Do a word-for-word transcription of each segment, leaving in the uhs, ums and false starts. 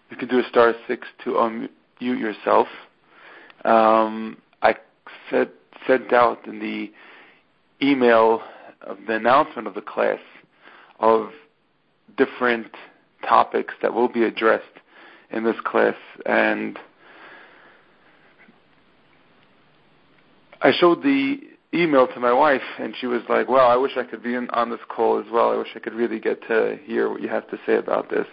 You can do a star six to unmute yourself. Um, I said, sent out in the email of the announcement of the class of different topics that will be addressed in this class, and I showed the email to my wife, and she was like, well, I wish I could be in, on this call as well. I wish I could really get to hear what you have to say about this.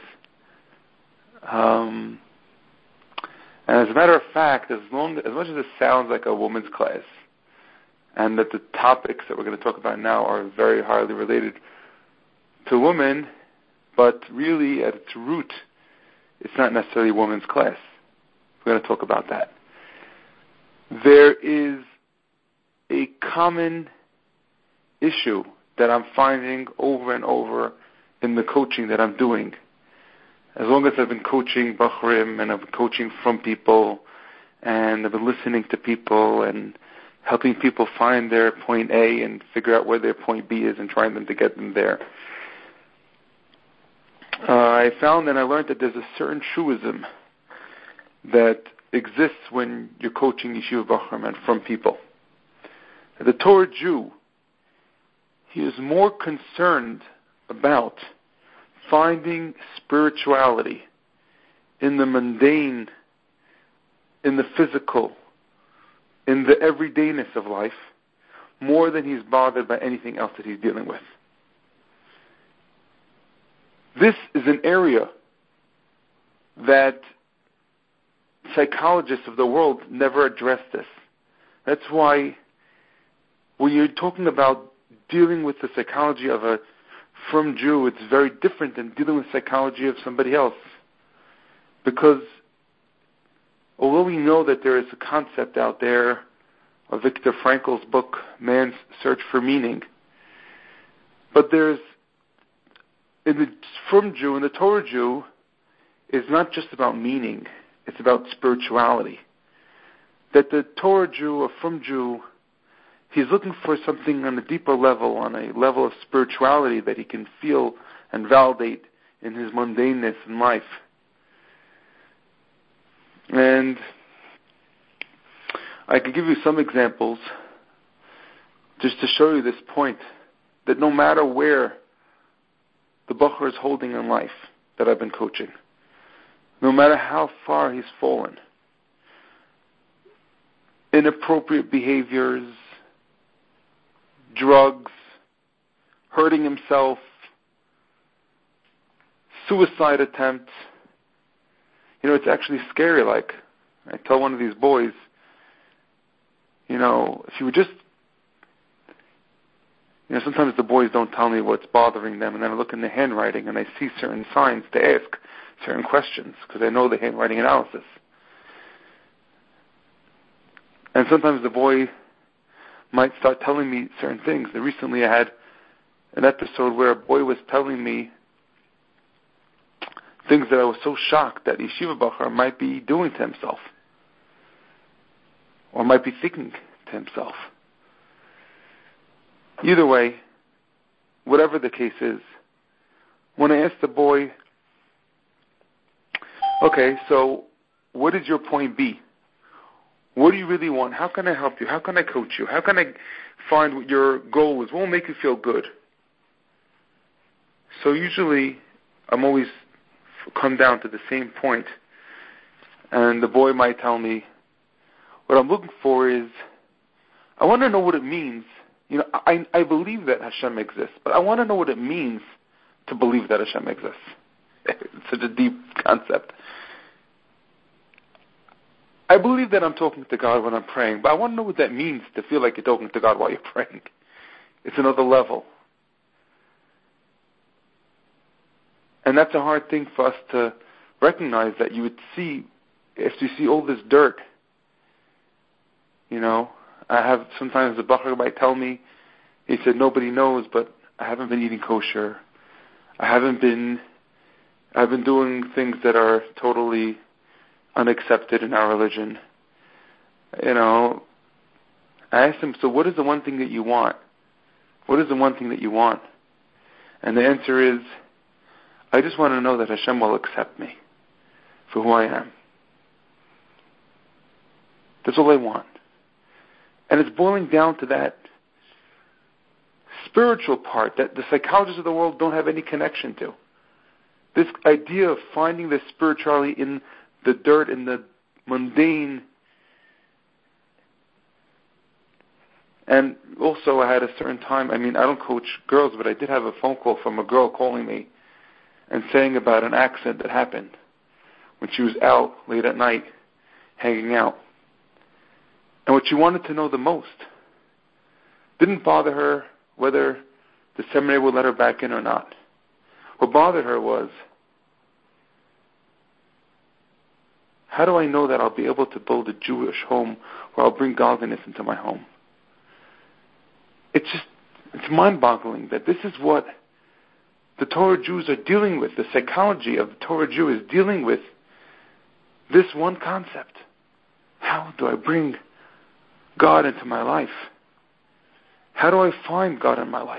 Um, and as a matter of fact, as long as much as it sounds like a woman's class, and that the topics that we're going to talk about now are very highly related to women, but really at its root, it's not necessarily a woman's class. We're going to talk about that. There is a common issue that I'm finding over and over in the coaching that I'm doing. As long as I've been coaching Bachrim and I've been coaching from people and I've been listening to people and helping people find their point A and figure out where their point B is and trying them to get them there, uh, I found and I learned that there's a certain truism that exists when you're coaching Yeshiva Bachrim and from people. The Torah Jew, he is more concerned about finding spirituality in the mundane, in the physical, in the everydayness of life, more than he's bothered by anything else that he's dealing with. This is an area that psychologists of the world never address this. That's why when you're talking about dealing with the psychology of a from Jew, it's very different than dealing with psychology of somebody else. Because although we know that there is a concept out there of Viktor Frankl's book, Man's Search for Meaning, but there's, in the from Jew, in the Torah Jew, is not just about meaning, it's about spirituality. That the Torah Jew, or from Jew, he's looking for something on a deeper level, on a level of spirituality that he can feel and validate in his mundaneness in life. And I could give you some examples just to show you this point, that no matter where the Bachar is holding in life that I've been coaching, no matter how far he's fallen, inappropriate behaviors, drugs, hurting himself, suicide attempts. You know, it's actually scary. Like, I tell one of these boys, you know, if you would just, you know, sometimes the boys don't tell me what's bothering them, and then I look in the handwriting and I see certain signs to ask certain questions, because I know the handwriting analysis. And sometimes the boy might start telling me certain things. Recently I had an episode where a boy was telling me things that I was so shocked that Yeshiva Bachar might be doing to himself, or might be thinking to himself. Either way, whatever the case is, when I asked the boy, okay, so what is your point B? What do you really want? How can I help you? How can I coach you? How can I find what your goal is? What will make you feel good? So usually I'm always come down to the same point, and the boy might tell me, what I'm looking for is, I want to know what it means. You know, I, I believe that Hashem exists, but I want to know what it means to believe that Hashem exists. It's such a deep concept. I believe that I'm talking to God when I'm praying, but I want to know what that means to feel like you're talking to God while you're praying. It's another level. And that's a hard thing for us to recognize, that you would see, if you see all this dirt. You know, I have, sometimes the Bachar might tell me, he said, nobody knows, but I haven't been eating kosher. I haven't been, I've been doing things that are totally unaccepted in our religion. You know, I asked him, so what is the one thing that you want? What is the one thing that you want? And the answer is, I just want to know that Hashem will accept me for who I am. That's all I want. And it's boiling down to that spiritual part that the psychologists of the world don't have any connection to. This idea of finding the spirituality in the dirt, in the mundane. And also I had a certain time, I mean, I don't coach girls, but I did have a phone call from a girl calling me and saying about an accident that happened when she was out late at night, hanging out. And what she wanted to know the most didn't bother her whether the seminary would let her back in or not. What bothered her was, how do I know that I'll be able to build a Jewish home where I'll bring godliness into my home? It's just, it's mind-boggling that this is what the Torah Jews are dealing with. The psychology of the Torah Jew is dealing with this one concept. How do I bring God into my life? How do I find God in my life?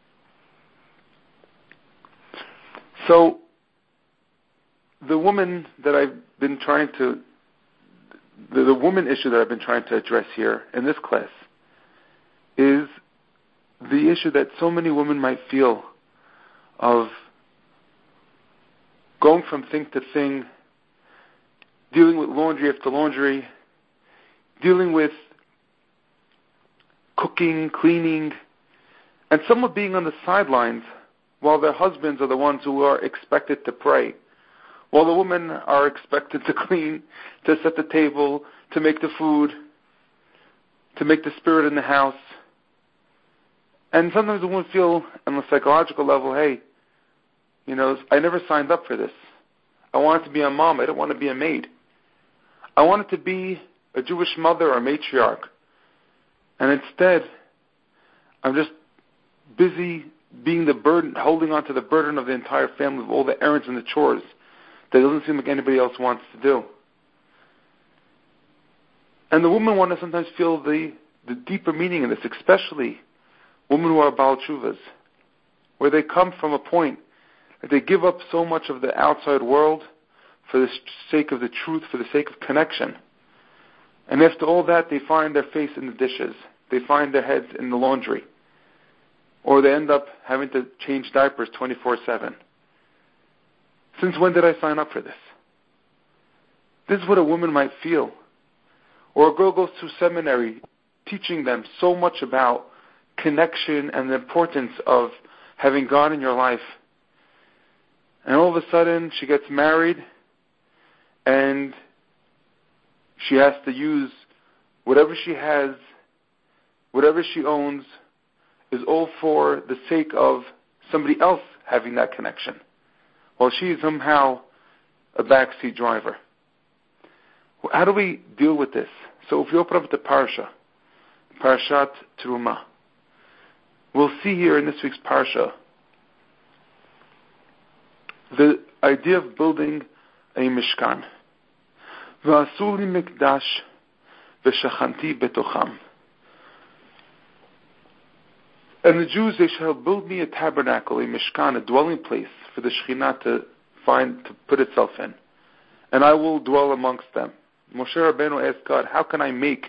So, the woman that I've been trying to, the, the woman issue that I've been trying to address here in this class is the issue that so many women might feel of going from thing to thing, dealing with laundry after laundry, dealing with cooking, cleaning, and some of being on the sidelines while their husbands are the ones who are expected to pray, while the women are expected to clean, to set the table, to make the food, to make the spirit in the house. And sometimes the women feel on a psychological level, hey, you know, I never signed up for this. I wanted to be a mom. I didn't want to be a maid. I wanted to be a Jewish mother or matriarch. And instead, I'm just busy being the burden, holding on to the burden of the entire family, of all the errands and the chores that doesn't seem like anybody else wants to do. And the women want to sometimes feel the, the deeper meaning in this, especially women who are Baal Tshuvas, where they come from a point that they give up so much of the outside world for the sake of the truth, for the sake of connection. And after all that, they find their face in the dishes. They find their heads in the laundry. Or they end up having to change diapers twenty-four seven. Since when did I sign up for this? This is what a woman might feel. Or a girl goes to seminary teaching them so much about connection and the importance of having God in your life. And all of a sudden, she gets married and she has to use whatever she has, whatever she owns, is all for the sake of somebody else having that connection, while she is somehow a backseat driver. How do we deal with this? So if you open up the Parsha, Parashat Terumah, we'll see here in this week's Parsha the idea of building a Mishkan. V'asu li mikdash v'shachanti betocham. And the Jews, they shall build me a tabernacle, a Mishkan, a dwelling place for the Shekhinah to find, to put itself in. And I will dwell amongst them. Moshe Rabbeinu asked God, how can I make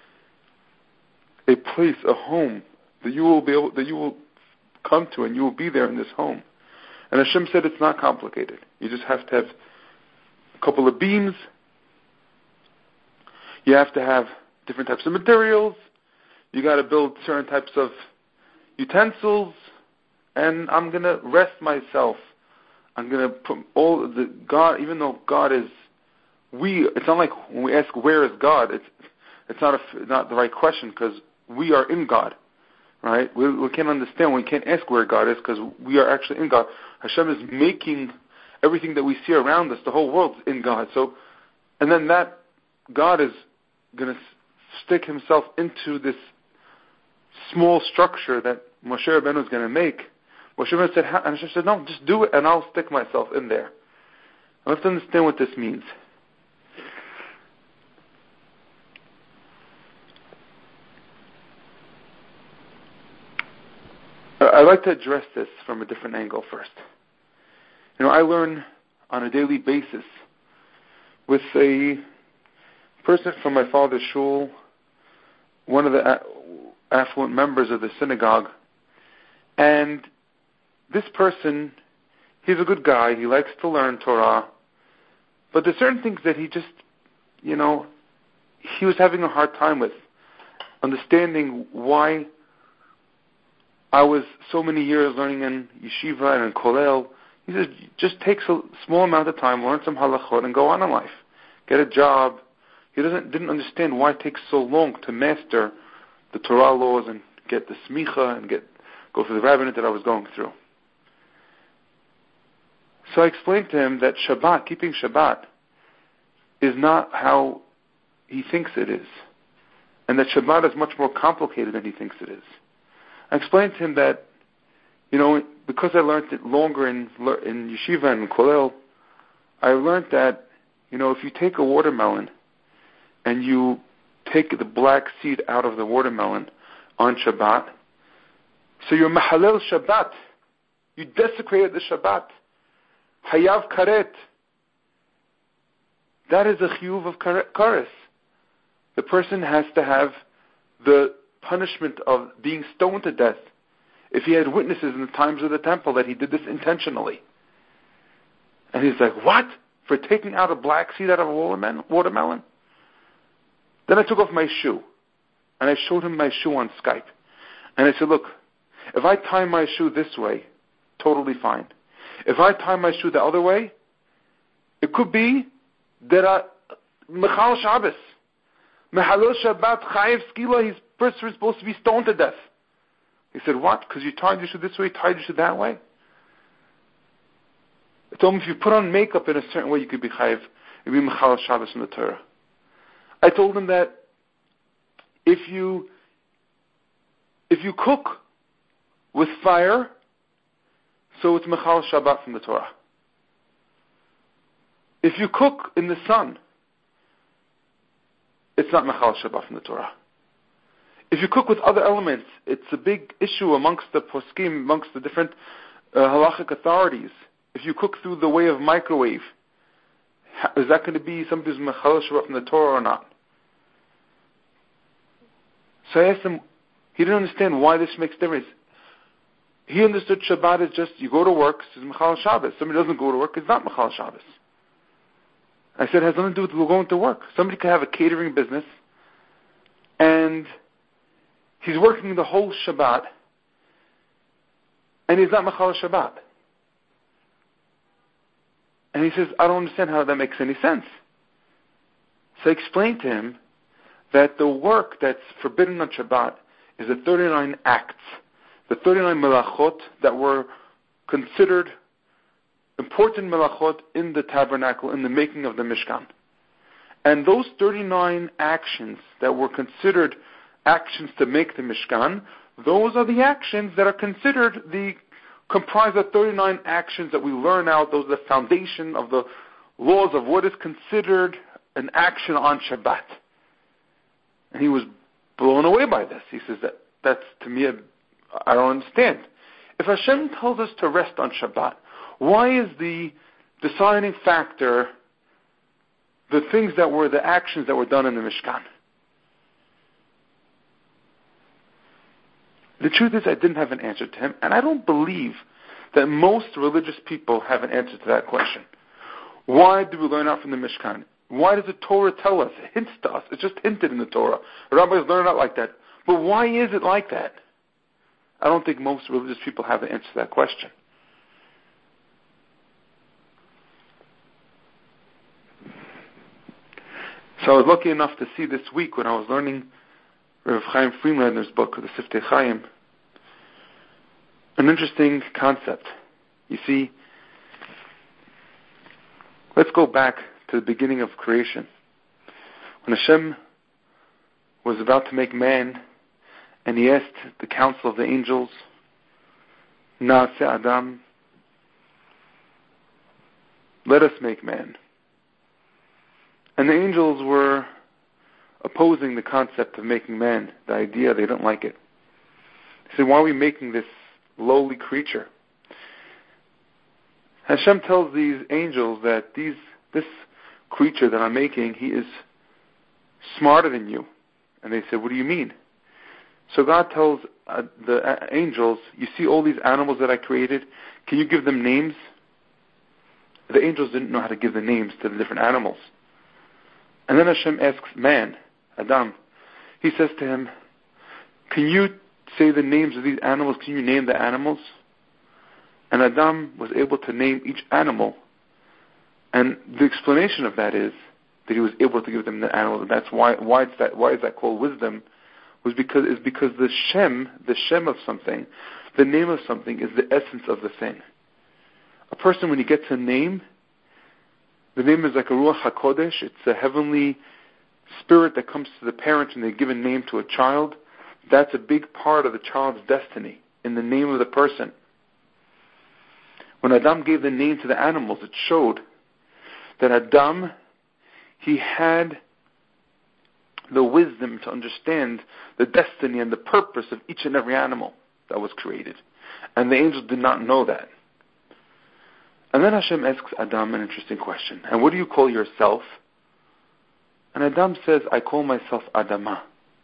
a place, a home, that you will be able, that you will come to and you will be there in this home? And Hashem said it's not complicated. You just have to have a couple of beams. You have to have different types of materials. You got to build certain types of utensils. And I'm going to rest myself. I'm going to put all the God, even though God is, we, it's not like when we ask where is God, it's it's not a, not the right question because we are in God. Right? We, we can't understand. We can't ask where God is because we are actually in God. Hashem is making everything that we see around us, the whole world, in God. So, and then that God is going to stick Himself into this small structure that Moshe Rabbeinu is going to make. Moshe Rabbeinu said, and Hashem said, no, just do it, and I'll stick myself in there. I have to understand what this means. I'd like to address this from a different angle first. You know, I learn on a daily basis with a person from my father's shul, one of the a- affluent members of the synagogue, and this person, he's a good guy, he likes to learn Torah, but there's certain things that he just, you know, he was having a hard time with, understanding why I was so many years learning in yeshiva and in kollel. He says, just takes a small amount of time, learn some halachot, and go on in life. Get a job. He doesn't didn't understand why it takes so long to master the Torah laws and get the smicha and get go through the rabbinate that I was going through. So I explained to him that Shabbat, keeping Shabbat, is not how he thinks it is, and that Shabbat is much more complicated than he thinks it is. I explained to him that, you know, because I learned it longer in in yeshiva and kollel, I learned that, you know, if you take a watermelon and you take the black seed out of the watermelon on Shabbat, so you're mahalel Shabbat. You desecrated the Shabbat. Hayav karet. That is a chiyuv of kares. The person has to have the punishment of being stoned to death if he had witnesses in the times of the temple that he did this intentionally. And he's like, what? For taking out a black seed out of a watermelon? Then I took off my shoe, and I showed him my shoe on Skype. And I said, look, if I tie my shoe this way, totally fine. If I tie my shoe the other way, it could be that I, Mechal Shabbos, Mehalel Shabbat, Chayev Skila, his person is supposed to be stoned to death. He said, what? Because you tied your shoe this way, tied your shoe that way? I told him if you put on makeup in a certain way, you could be Chayev, you'd be Mechal Shabbos in the Torah. I told him that if you if you cook with fire, so it's Mechal Shabbat from the Torah. If you cook in the sun, it's not Mechal Shabbat from the Torah. If you cook with other elements, it's a big issue amongst the poskim, amongst the different uh, halachic authorities. If you cook through the way of microwave, is that going to be something who's Mechal Shabbat from the Torah or not? So I asked him, he didn't understand why this makes difference. He understood Shabbat is just, you go to work, it's Mechal Shabbos. Somebody doesn't go to work, it's not Mechal Shabbos. I said, it has nothing to do with going to work. Somebody could have a catering business, and he's working the whole Shabbat, and he's not Mechal Shabbat. And he says, I don't understand how that makes any sense. So I explained to him that the work that's forbidden on Shabbat is the thirty-nine acts, the thirty-nine melachot that were considered important melachot in the tabernacle, in the making of the Mishkan. And those thirty-nine actions that were considered actions to make the Mishkan, those are the actions that are considered the comprise of thirty-nine actions that we learn out. Those are the foundation of the laws of what is considered an action on Shabbat. And he was blown away by this. He says, that that's to me, a, I don't understand. If Hashem tells us to rest on Shabbat, why is the deciding factor the things that were the actions that were done in the Mishkan? The truth is, I didn't have an answer to him, and I don't believe that most religious people have an answer to that question. Why do we learn out from the Mishkan? Why does the Torah tell us? It hints to us. It's just hinted in the Torah. The rabbis learn out like that. But why is it like that? I don't think most religious people have an answer to that question. So I was lucky enough to see this week when I was learning Rav Chaim Friedlander's book, the Siftei Chaim, an interesting concept. You see, let's go back to the beginning of creation. When Hashem was about to make man, and he asked the council of the angels, Na'aseh Adam, let us make man. And the angels were opposing the concept of making man, the idea, they didn't like it. They said, why are we making this lowly creature? Hashem tells these angels that these this creature that I'm making, he is smarter than you. And they said, what do you mean? So God tells uh, the uh, angels, you see all these animals that I created, can you give them names? The angels didn't know how to give the names to the different animals. And then Hashem asks man, Adam, he says to him, can you say the names of these animals? Can you name the animals? And Adam was able to name each animal. And the explanation of that is that he was able to give them the animals. And that's why why is that why is that called wisdom? Was because is because the Shem, the Shem of something, the name of something is the essence of the thing. A person, when he gets a name, the name is like a Ruach HaKodesh. It's a heavenly spirit that comes to the parent and they give a name to a child. That's a big part of the child's destiny, in the name of the person. When Adam gave the name to the animals, it showed that Adam, he had the wisdom to understand the destiny and the purpose of each and every animal that was created. And the angels did not know that. And then Hashem asks Adam an interesting question. And what do you call yourself? And Adam says, I call myself Adamah.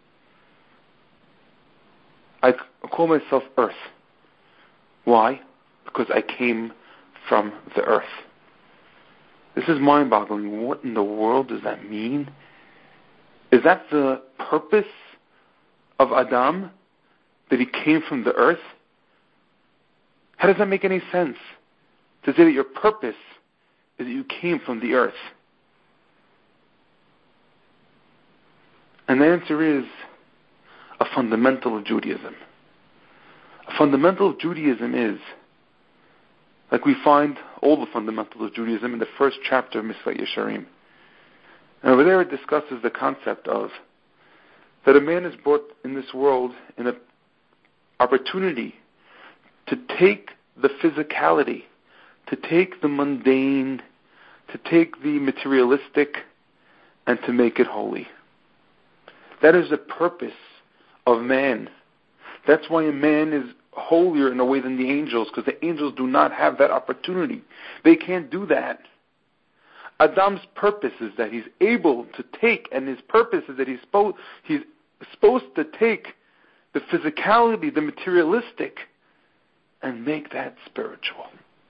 I call myself earth. Why? Because I came from the earth. This is mind-boggling. What in the world does that mean? Is that the purpose of Adam? That he came from the earth? How does that make any sense? To say that your purpose is that you came from the earth. And the answer is a fundamental of Judaism. A fundamental of Judaism is, like we find all the fundamentals of Judaism in the first chapter of Mitzvah Yesharim. And over there it discusses the concept of that a man is brought in this world in an opportunity to take the physicality, to take the mundane, to take the materialistic, and to make it holy. That is the purpose of man. That's why a man is holier in a way than the angels, because the angels do not have that opportunity. They can't do that. Adam's purpose is that he's able to take, and his purpose is that he's supposed, he's supposed to take the physicality, the materialistic, and make that spiritual.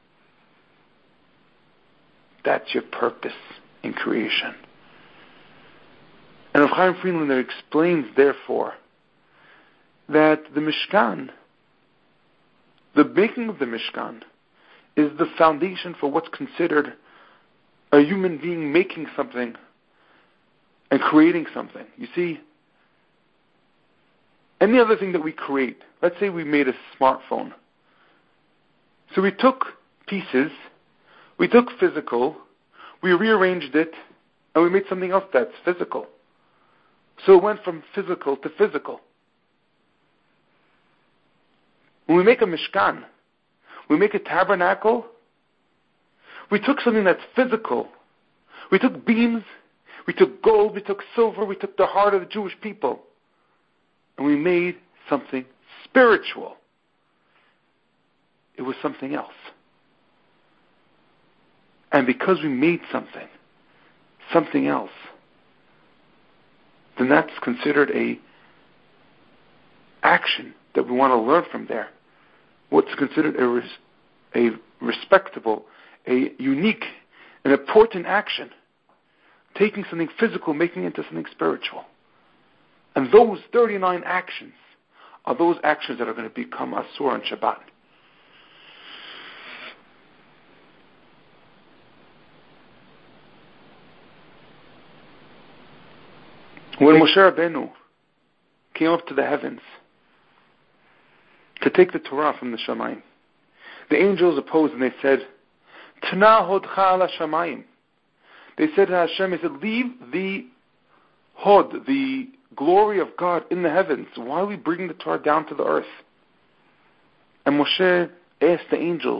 That's your purpose in creation. And Rav Chaim Friedlander explains, therefore, that the Mishkan, the making of the Mishkan, is the foundation for what's considered a human being making something and creating something. You see, any other thing that we create, let's say we made a smartphone. So we took pieces, we took physical, we rearranged it, and we made something else that's physical. So it went from physical to physical. When we make a mishkan, we make a tabernacle, we took something that's physical. We took beams, we took gold, we took silver, we took the heart of the Jewish people, and we made something spiritual. It was something else. And because we made something, something else, then that's considered a action that we want to learn from there. What's considered a, res- a respectable, a unique, an important action. Taking something physical, making it into something spiritual. And those thirty-nine actions are those actions that are going to become Asur on Shabbat. When Moshe Rabbeinu came up to the heavens to take the Torah from the Shamayim, the angels opposed and they said, Tana hodcha ala Shamayim. They said to Hashem, he said, leave the hod, the glory of God in the heavens. Why are we bringing the Torah down to the earth? And Moshe asked the angels,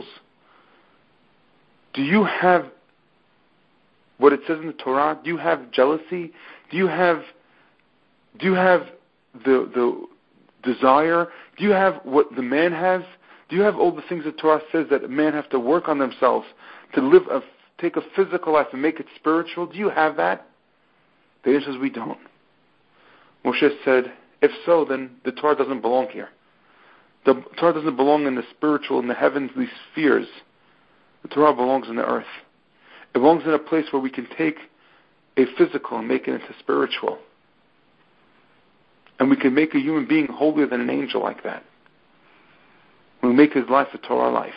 do you have what it says in the Torah? Do you have jealousy? Do you have Do you have the the desire? Do you have what the man has? Do you have all the things that Torah says that men have to work on themselves to live a, take a physical life and make it spiritual? Do you have that? The answer is we don't. Moshe said, if so, then the Torah doesn't belong here. The Torah doesn't belong in the spiritual, in the heavenly spheres. The Torah belongs in the earth. It belongs in a place where we can take a physical and make it into spiritual. And we can make a human being holier than an angel like that. We make his life a Torah life.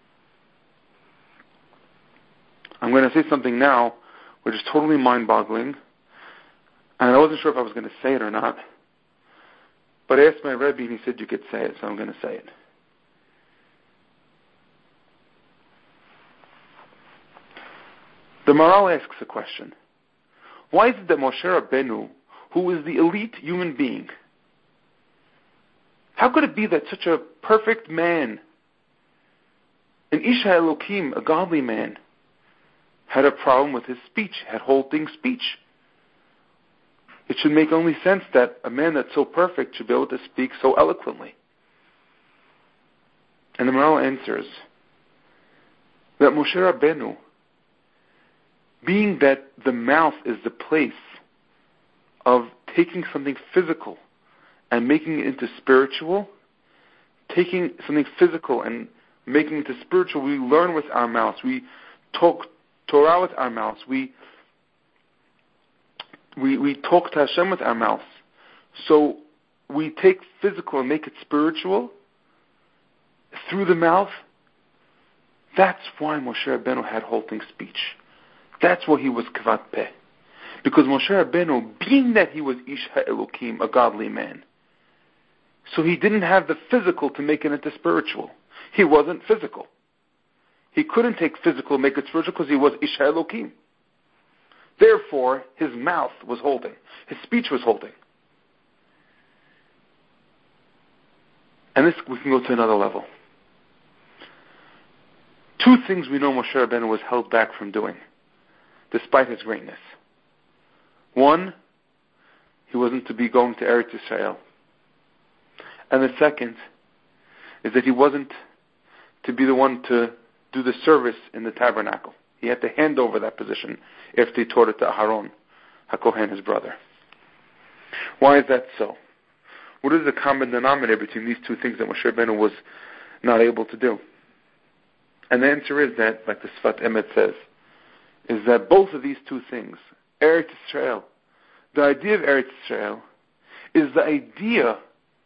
I'm going to say something now which is totally mind-boggling. And I wasn't sure if I was going to say it or not. But I asked my Rebbe and he said you could say it, so I'm going to say it. The Maharal asks a question. Why is it that Moshe Rabbeinu, who is the elite human being, how could it be that such a perfect man, an Isha Elokim, a godly man, had a problem with his speech, had halting speech? It should make only sense that a man that's so perfect should be able to speak so eloquently. And the Maharal answers that Moshe Rabbeinu, being that the mouth is the place of taking something physical and making it into spiritual, taking something physical and making it into spiritual, we learn with our mouths, we talk Torah with our mouths, we We we talk to Hashem with our mouths. So we take physical and make it spiritual through the mouth. That's why Moshe Rabbeinu had halting speech. That's why he was kvat peh. Because Moshe Rabbeinu, being that he was Ish HaElokim, a godly man, so he didn't have the physical to make it into spiritual. He wasn't physical. He couldn't take physical and make it spiritual because he was Ish HaElokim. Therefore, his mouth was holding. His speech was holding. And this, we can go to another level. Two things we know Moshe Rabbeinu was held back from doing, despite his greatness. One, he wasn't to be going to Eretz Yisrael. And the second is that he wasn't to be the one to do the service in the tabernacle. He had to hand over that position after he taught it to Aharon, HaKohen, his brother. Why is that so? What is the common denominator between these two things that Moshe Rabbeinu was not able to do? And the answer is that, like the Sfat Emet says, is that both of these two things, Eretz Yisrael, the idea of Eretz Yisrael, is the idea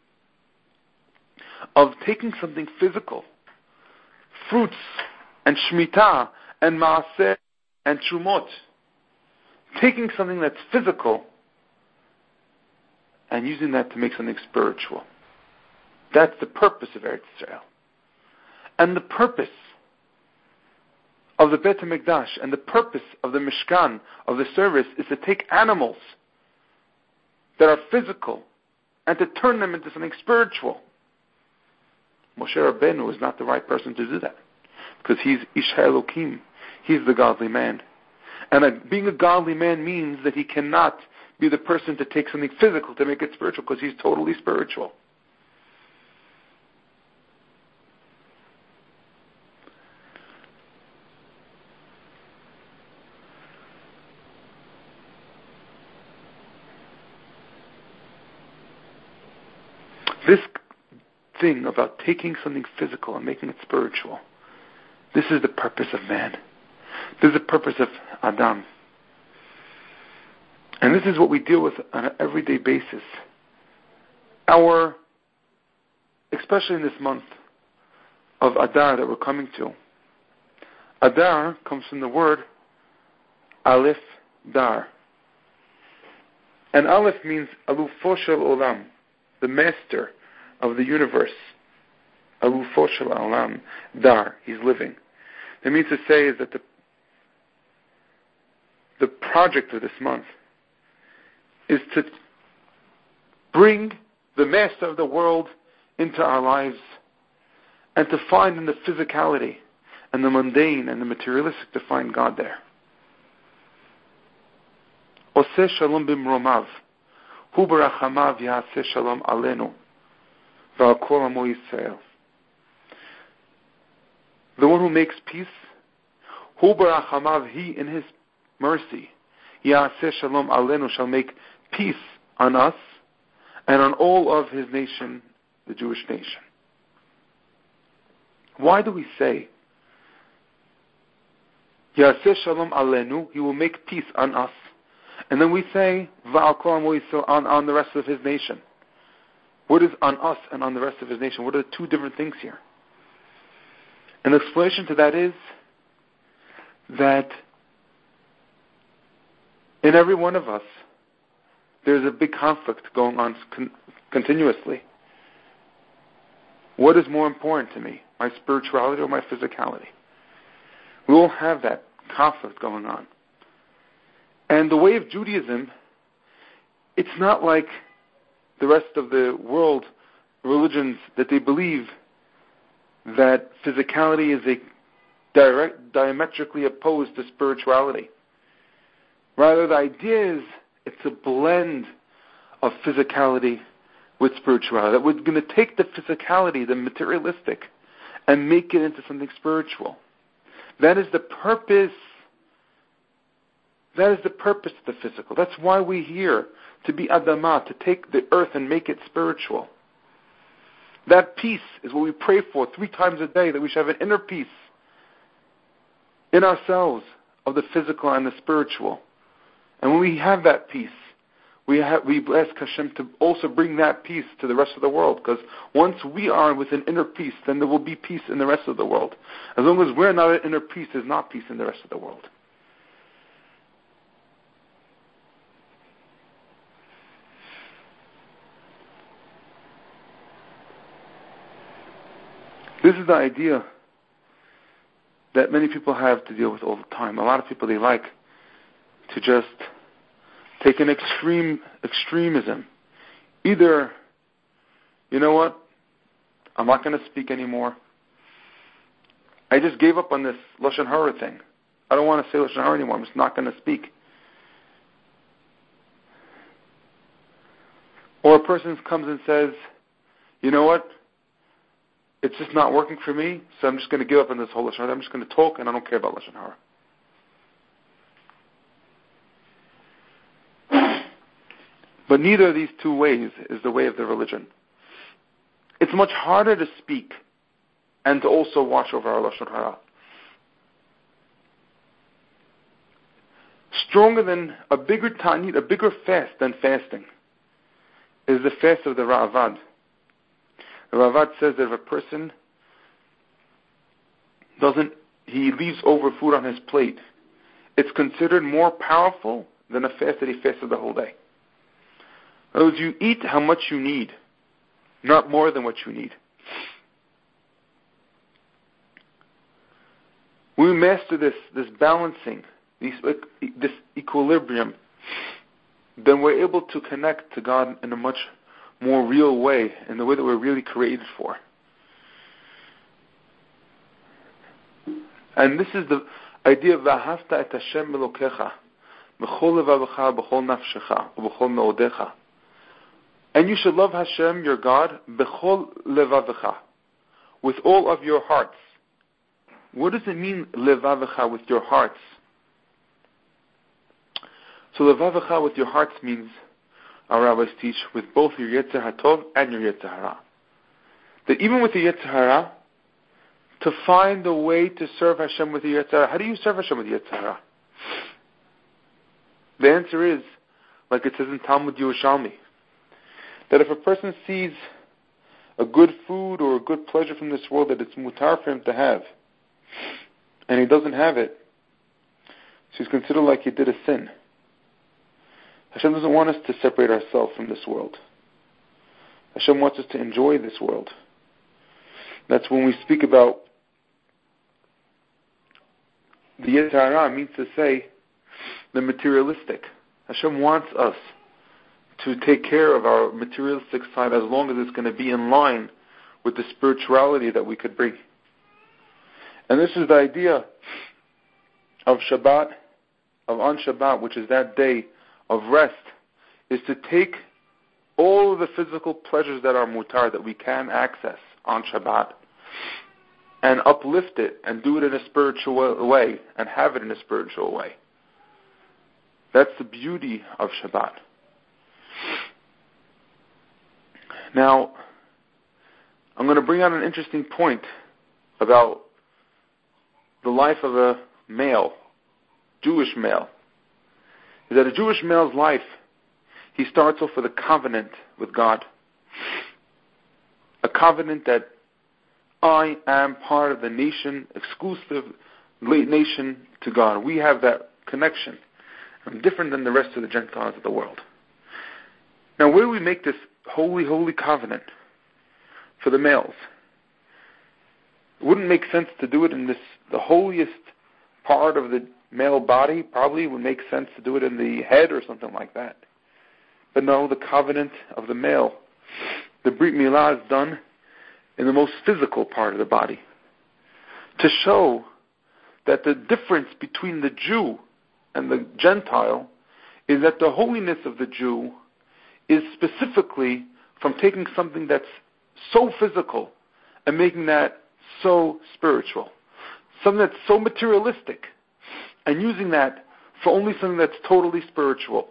of taking something physical, fruits and Shemitah and Maaseh and Trumot, taking something that's physical and using that to make something spiritual. That's the purpose of Eretz Yisrael. And the purpose of the Beit HaMikdash and the purpose of the Mishkan, of the service, is to take animals that are physical and to turn them into something spiritual. Moshe Rabbeinu is not the right person to do that, because he's Ish HaElokim. He's the godly man. And a, being a godly man means that he cannot be the person to take something physical to make it spiritual, because he's totally spiritual. This thing about taking something physical and making it spiritual, this is the purpose of man. This is the purpose of Adam. And this is what we deal with on an everyday basis. Our, especially in this month of Adar that we're coming to. Adar comes from the word Aleph Dar. And Aleph means Alufo Shel Olam, the master of the universe. Alufo Shel Olam, Dar, he's living. It means to say is that the the project of this month is to bring the master of the world into our lives and to find in the physicality and the mundane and the materialistic to find God there. Oseh shalom bimromav, hu barachamav ya'aseh shalom alenu, v'al kol amo Yisrael. The one who makes peace, Hu barachamav, he in his mercy, Ya'aseh shalom alenu, shall make peace on us and on all of his nation, the Jewish nation. Why do we say Ya'aseh shalom alenu, he will make peace on us, and then we say Va'al kol amo Yisrael, on on the rest of his nation? What is on us and on the rest of his nation? What are the two different things here? And the explanation to that is that in every one of us, there's a big conflict going on con- continuously. What is more important to me, my spirituality or my physicality? We all have that conflict going on. And the way of Judaism, it's not like the rest of the world religions that they believe that physicality is a direct, diametrically opposed to spirituality. Rather, the idea is it's a blend of physicality with spirituality. That we're going to take the physicality, the materialistic, and make it into something spiritual. That is the purpose. That is the purpose of the physical. That's why we're here, to be Adamah, to take the earth and make it spiritual. That peace is what we pray for three times a day, that we should have an inner peace in ourselves of the physical and the spiritual. And when we have that peace, we have, we ask Hashem to also bring that peace to the rest of the world. Because once we are with an inner peace, then there will be peace in the rest of the world. As long as we're not at inner peace, there's not peace in the rest of the world. This is the idea that many people have to deal with all the time. A lot of people, they like to just take an extreme extremism. Either, you know what, I'm not going to speak anymore. I just gave up on this Lashon Hara thing. I don't want to say Lashon Hara anymore. I'm just not going to speak. Or a person comes and says, you know what, it's just not working for me, so I'm just going to give up on this whole Lashon Hara. I'm just going to talk, and I don't care about Lashon Hara. But neither of these two ways is the way of the religion. It's much harder to speak and to also watch over our Lashon Hara. Stronger than, a bigger ta'anit, a bigger fast than fasting is the fast of the Ra'avad. The Ra'avad says that if a person doesn't, he leaves over food on his plate, it's considered more powerful than a fast that he fasted the whole day. In other words, you eat how much you need, not more than what you need. When we master this, this balancing, this, this equilibrium, then we're able to connect to God in a much more real way, in the way that we're really created for. And this is the idea of V'ahavta et Hashem Elokecha b'chol levavecha b'chol nafshecha u'b'chol me'odecha. And you should love Hashem, your God, b'chol levavecha, with all of your hearts. What does it mean, levavecha, with your hearts? So levavecha, with your hearts, means, our rabbis teach, with both your Yetzer HaTov and your Yetzer Hara. That even with the Yetzer Hara, to find a way to serve Hashem with the Yetzer Hara. How do you serve Hashem with the Yetzer Hara? The answer is, like it says in Talmud Yerushalmi, that if a person sees a good food or a good pleasure from this world that it's mutar for him to have, and he doesn't have it, so he's considered like he did a sin. Hashem doesn't want us to separate ourselves from this world. Hashem wants us to enjoy this world. That's when we speak about the Yetzer Hara, means to say the materialistic. Hashem wants us to take care of our materialistic side as long as it's going to be in line with the spirituality that we could bring. And this is the idea of Shabbat, of on Shabbat, which is that day of rest, is to take all of the physical pleasures that are mutar, that we can access on Shabbat, and uplift it and do it in a spiritual way and have it in a spiritual way. That's the beauty of Shabbat. Now, I'm going to bring out an interesting point about the life of a male, Jewish male. Is that a Jewish male's life, he starts off with a covenant with God. A covenant that I am part of the nation, exclusive nation to God. We have that connection. I'm different than the rest of the Gentiles of the world. Now, where do we make this holy, holy covenant for the males? It wouldn't make sense to do it in this, the holiest part of the male body. Probably would make sense to do it in the head or something like that. But no, the covenant of the male, the Brit Milah, is done in the most physical part of the body, to show that the difference between the Jew and the Gentile is that the holiness of the Jew is specifically from taking something that's so physical and making that so spiritual, something that's so materialistic, and using that for only something that's totally spiritual.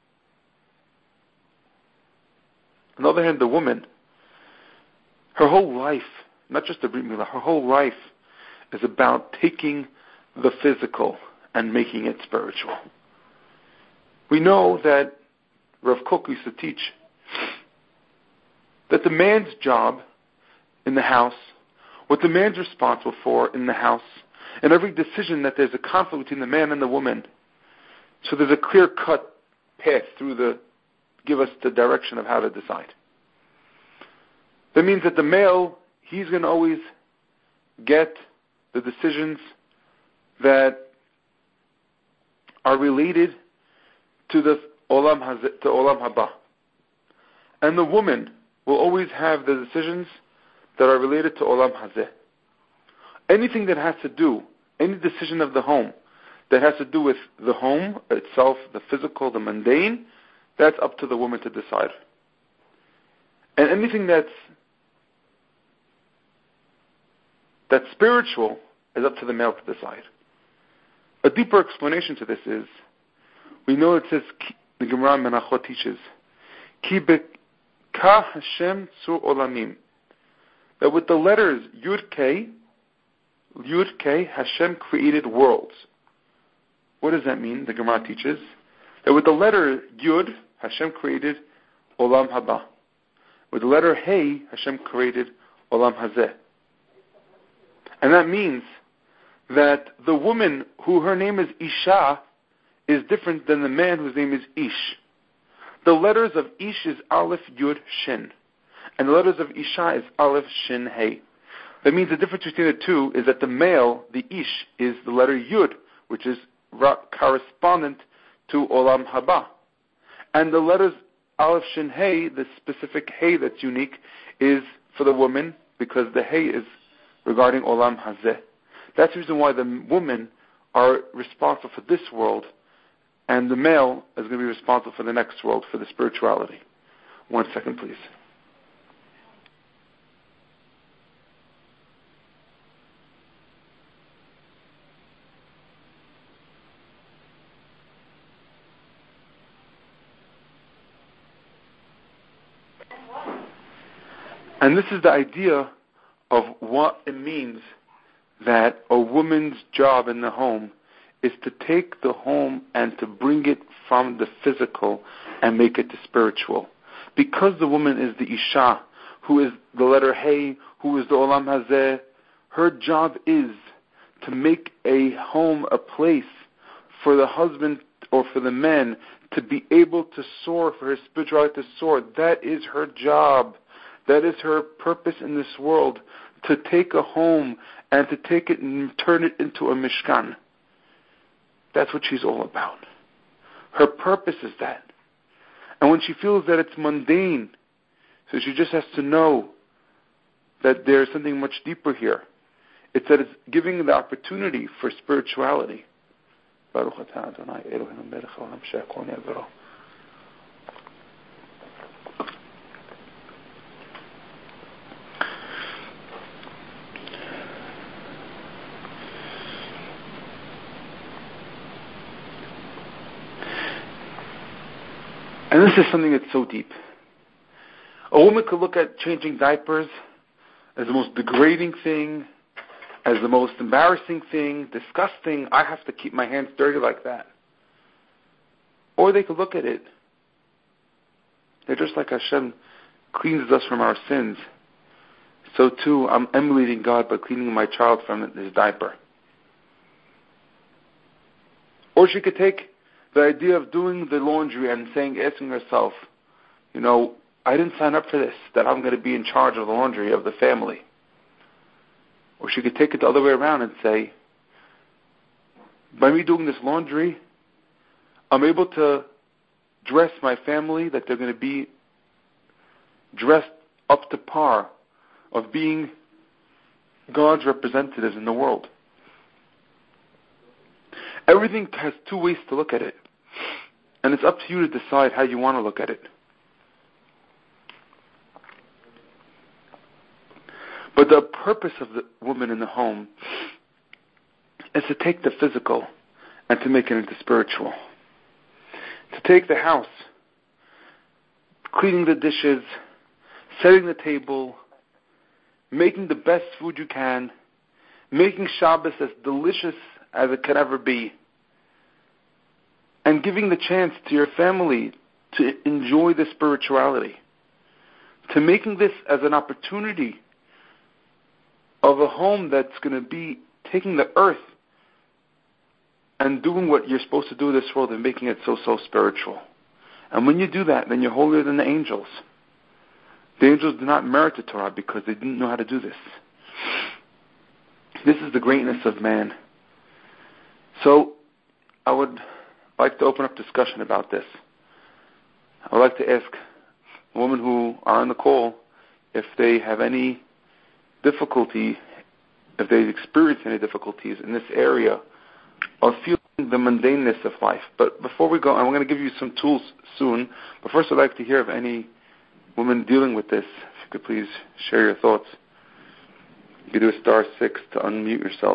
On the other hand, the woman, her whole life, not just the Brit Milah, her whole life is about taking the physical and making it spiritual. We know that Rav Kook used to teach that the man's job in the house, what the man's responsible for in the house, and every decision that there's a conflict between the man and the woman, so there's a clear-cut path through the, give us the direction of how to decide. That means that the male, he's going to always get the decisions that are related to the Olam Hazeh, to Olam Haba. And the woman will always have the decisions that are related to Olam Hazeh. Anything that has to do, any decision of the home that has to do with the home itself, the physical, the mundane, that's up to the woman to decide. And anything that's that's spiritual is up to the male to decide. A deeper explanation to this is, we know it says, the Gemara Menachot teaches, Ki beka Hashem tzur olamim, that with the letters Yud K, Yud K, Hashem created worlds. What does that mean? The Gemara teaches that with the letter Yud, Hashem created Olam Haba. With the letter Hey, Hashem created Olam Hazeh. And that means that the woman who her name is Isha is different than the man whose name is Ish. The letters of Ish is Aleph, Yud, Shin. And the letters of Isha is Aleph, Shin, Hey. That means the difference between the two is that the male, the Ish, is the letter Yud, which is correspondent to Olam Haba. And the letters Aleph, Shin, Hey, the specific Hey that's unique, is for the woman, because the Hey is regarding Olam Hazeh. That's the reason why the women are responsible for this world, and the male is going to be responsible for the next world, for the spirituality. One second, please. And this is the idea of what it means that a woman's job in the home is to take the home and to bring it from the physical and make it to spiritual. Because the woman is the Isha, who is the letter Hey, who is the Olam Hazeh, her job is to make a home a place for the husband or for the men to be able to soar, for her spirituality to soar. That is her job. That is her purpose in this world, to take a home and to take it and turn it into a mishkan. That's what she's all about. Her purpose is that. And when she feels that it's mundane, so she just has to know that there's something much deeper here. It's that it's giving the opportunity for spirituality. Baruch atah Adonai Eloheinu melech haolam she'akol nהיה b'dvaro. And this is something that's so deep. A woman could look at changing diapers as the most degrading thing, as the most embarrassing thing, disgusting. I have to keep my hands dirty like that. Or they could look at it. They're just like Hashem cleanses us from our sins. So too, I'm emulating God by cleaning my child from his diaper. Or she could take the idea of doing the laundry and saying, asking herself, you know, I didn't sign up for this, that I'm going to be in charge of the laundry of the family. Or she could take it the other way around and say, by me doing this laundry, I'm able to dress my family that they're going to be dressed up to par of being God's representatives in the world. Everything has two ways to look at it. And it's up to you to decide how you want to look at it. But the purpose of the woman in the home is to take the physical and to make it into spiritual. To take the house, cleaning the dishes, setting the table, making the best food you can, making Shabbos as delicious as it could ever be, and giving the chance to your family to enjoy the spirituality, to making this as an opportunity of a home that's going to be taking the earth and doing what you're supposed to do in this world and making it so, so spiritual. And when you do that, then you're holier than the angels. The angels did not merit the Torah because they didn't know how to do this. This is the greatness of man. So, I would like to open up discussion about this. I would like to ask women who are on the call if they have any difficulty, if they experience any difficulties in this area of feeling the mundaneness of life. But before we go, I'm going to give you some tools soon. But first I'd like to hear of any women dealing with this. If you could please share your thoughts. You could do a star six to unmute yourself.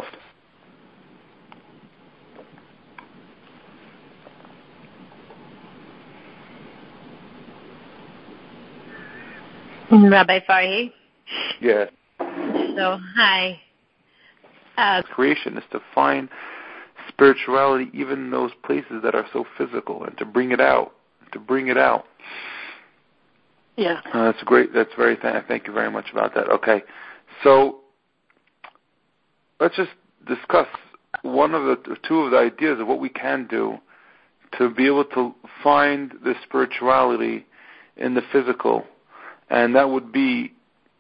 Rabbi Farhi? Yes. So, hi. Uh, Creation is to find spirituality even in those places that are so physical and to bring it out. To bring it out. Yeah. Uh, that's great. That's very, th- thank you very much about that. Okay. So, let's just discuss one of the, two of the ideas of what we can do to be able to find the spirituality in the physical. And that would be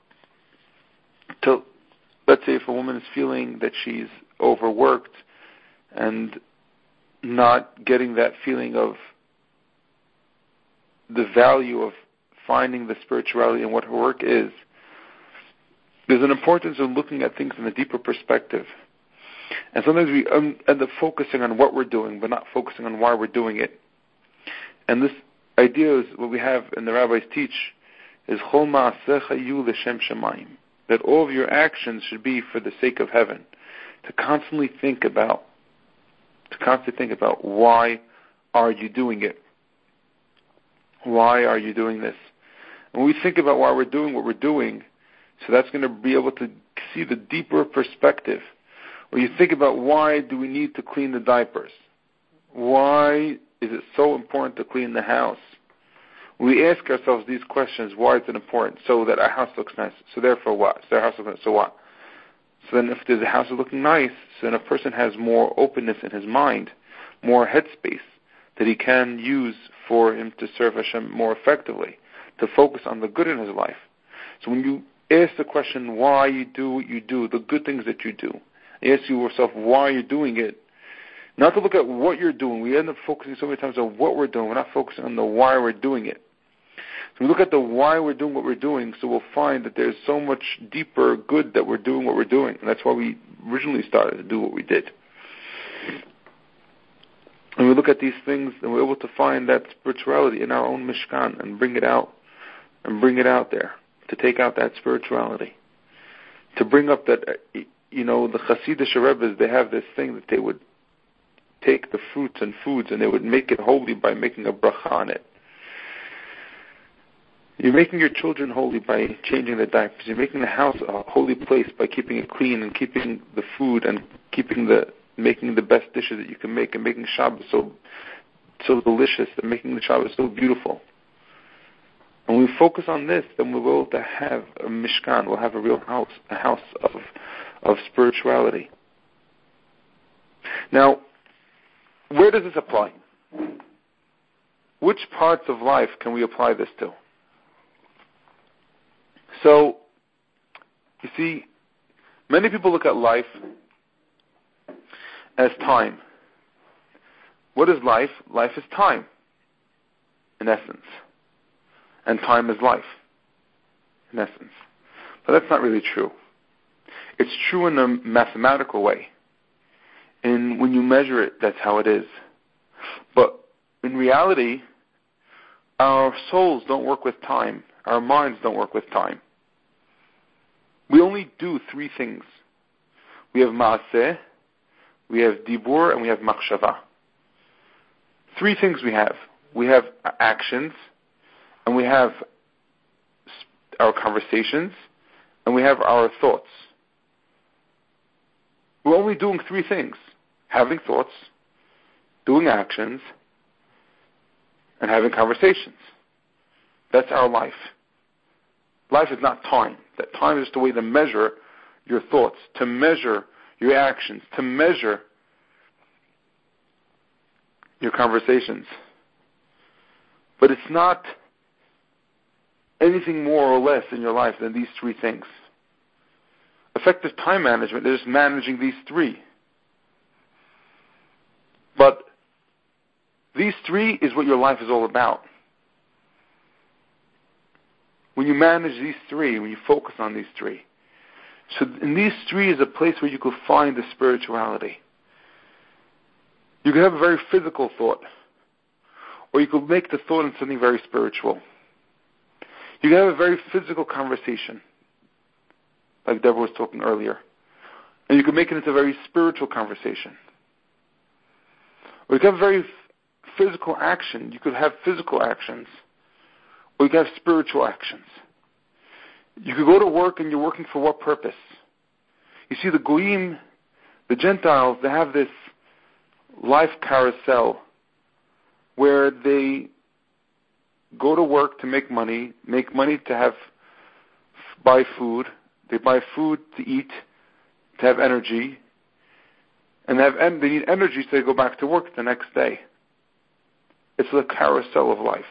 to, let's say if a woman is feeling that she's overworked and not getting that feeling of the value of finding the spirituality in what her work is, there's an importance of looking at things in a deeper perspective. And sometimes we um, end up focusing on what we're doing, but not focusing on why we're doing it. And this idea is what we have, and the rabbis teach, is Chol ma'asecha yu l'shem shamayim, that all of your actions should be for the sake of heaven. To constantly think about, to constantly think about why are you doing it? Why are you doing this? And when we think about why we're doing what we're doing, so that's going to be able to see the deeper perspective. When you think about why do we need to clean the diapers? Why is it so important to clean the house? We ask ourselves these questions, why is it important? So that our house looks nice. So therefore what? So our house looks nice. So what? So then if the house is looking nice, so then a person has more openness in his mind, more headspace that he can use for him to serve Hashem more effectively, to focus on the good in his life. So when you ask the question why you do what you do, the good things that you do, you ask yourself why you're doing it, not to look at what you're doing. We end up focusing so many times on what we're doing. We're not focusing on the why we're doing it. So we look at the why we're doing what we're doing, so we'll find that there's so much deeper good that we're doing what we're doing. And that's why we originally started to do what we did. And we look at these things and we're able to find that spirituality in our own Mishkan and bring it out, and bring it out there, to take out that spirituality. To bring up that, you know, the Hasidic Rebbes, they have this thing that they would take the fruits and foods and they would make it holy by making a bracha on it. You're making your children holy by changing their diapers. You're making the house a holy place by keeping it clean and keeping the food and keeping the making the best dishes that you can make and making Shabbos so so delicious and making the Shabbos so beautiful. And when we focus on this, then we'll be able to have a mishkan. We'll have a real house, a house of of spirituality. Now, where does this apply? Which parts of life can we apply this to? So, you see, many people look at life as time. What is life? Life is time, in essence. And time is life, in essence. But that's not really true. It's true in a mathematical way. And when you measure it, that's how it is. But in reality, our souls don't work with time. Our minds don't work with time. We only do three things. We have ma'aseh, we have dibur, and we have machshava. Three things we have. We have actions, and we have our conversations, and we have our thoughts. We're only doing three things. Having thoughts, doing actions, and having conversations. That's our life. Life is not time. That time is just a way to measure your thoughts, to measure your actions, to measure your conversations. But it's not anything more or less in your life than these three things. Effective time management is managing these three. But these three is what your life is all about. When you manage these three, when you focus on these three. So in these three is a place where you could find the spirituality. You could have a very physical thought, or you could make the thought into something very spiritual. You could have a very physical conversation, like Deborah was talking earlier, and you could make it into a very spiritual conversation. Or you could have a very f- physical action. You could have physical actions, or you could have spiritual actions. You could go to work, and you're working for what purpose? You see, the Goyim, the Gentiles, they have this life carousel where they go to work to make money, make money to have, buy food. They buy food to eat, to have energy, and they, have, and they need energy so they go back to work the next day. It's the carousel of life.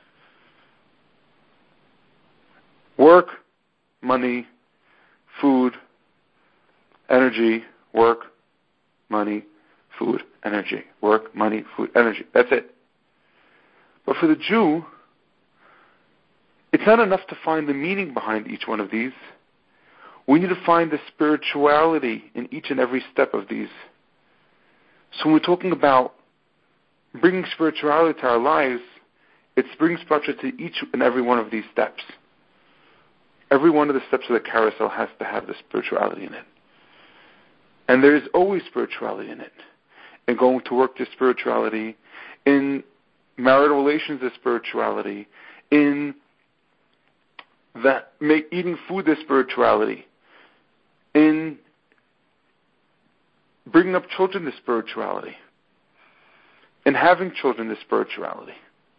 Work, money, food, energy, work, money, food, energy. Work, money, food, energy. That's it. But for the Jew, it's not enough to find the meaning behind each one of these. We need to find the spirituality in each and every step of these. So when we're talking about bringing spirituality to our lives, it's bringing spirituality to each and every one of these steps. Every one of the steps of the carousel has to have the spirituality in it. And there is always spirituality in it. In going to work, there's spirituality. In marital relations, there's spirituality. In that make, eating food, there's spirituality. In bringing up children, there's spirituality. In having children, there's spirituality.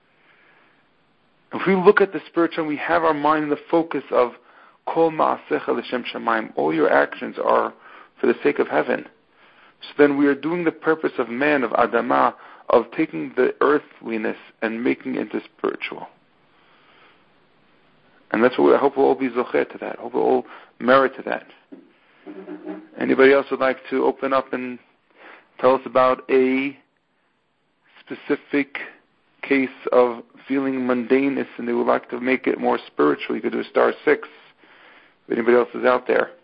If we look at the spiritual, we have our mind in the focus of Kol ma'asecha l'shem shamayim. All your actions are for the sake of heaven. So then we are doing the purpose of man, of Adamah, of taking the earthliness and making it into spiritual. And that's what we, I hope we'll all be zocher to that. I hope we'll all merit to that. Anybody else would like to open up and tell us about a specific case of feeling mundaneness and they would like to make it more spiritual? You could do a star six. If anybody else is out there.